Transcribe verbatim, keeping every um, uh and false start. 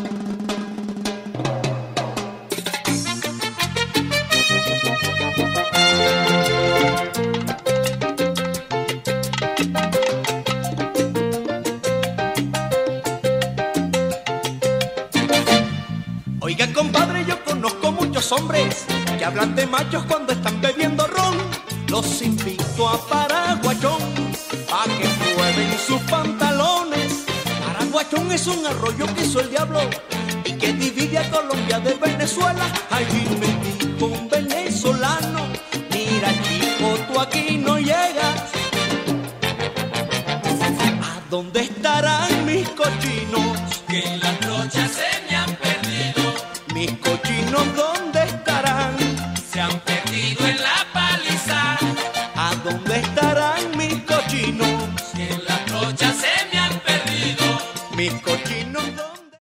Oiga, compadre, yo conozco muchos hombres que hablan de machos cuando están bebiendo ron. Los invito a Paraguachón pa' que prueben sus pantalones. Paraguachón es un arroyo que hizo el diablo y que divide a Colombia de Venezuela. Allí me dijo un venezolano: mira, chico, tú aquí no llegas. ¿A dónde estarán mis cochinos?